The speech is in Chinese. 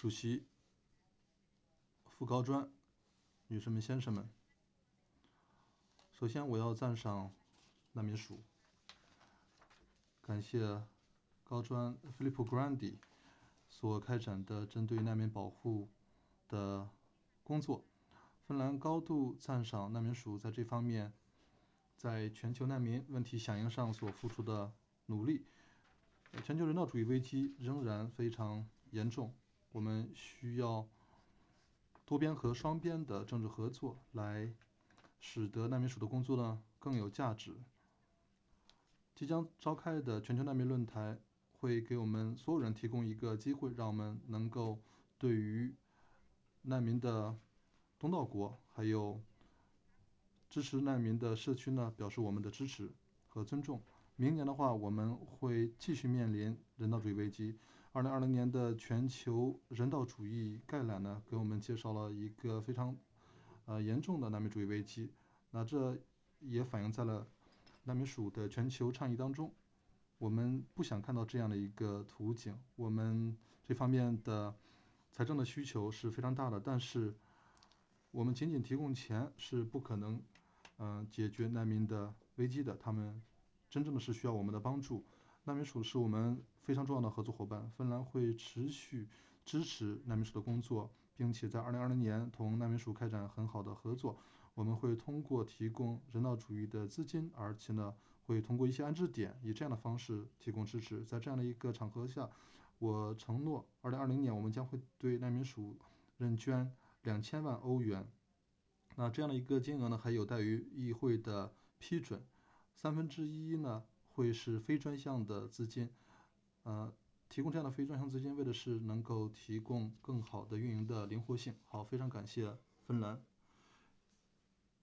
主席、副高专、女士们、先生们，首先我要赞赏难民署，感谢高专 Filippo Grandi 所开展的针对难民保护的工作。芬兰高度赞赏难民署在这方面在全球难民问题响应上所付出的努力。全球人道主义危机仍然非常严重，我们需要多边和双边的政治合作来使得难民署的工作呢更有价值。即将召开的全球难民论坛会给我们所有人提供一个机会，让我们能够对于难民的东道国还有支持难民的社区呢表示我们的支持和尊重。明年的话，我们会继续面临人道主义危机。2020年的全球人道主义概览呢，给我们介绍了一个非常严重的难民主义危机。那这也反映在了难民署的全球倡议当中。我们不想看到这样的一个图景。我们这方面的财政的需求是非常大的，但是我们仅仅提供钱是不可能解决难民的危机的，他们真正的是需要我们的帮助。难民署是我们非常重要的合作伙伴，芬兰会持续支持难民署的工作，并且在2020年同难民署开展很好的合作。我们会通过提供人道主义的资金，而且呢会通过一些安置点，以这样的方式提供支持。在这样的一个场合下，我承诺2020年我们将会对难民署认捐2000万欧元。那这样的一个金额呢，还有待于议会的批准。1/3呢会是非专项的资金，提供这样的非专项资金，为的是能够提供更好的运营的灵活性。好，非常感谢芬兰。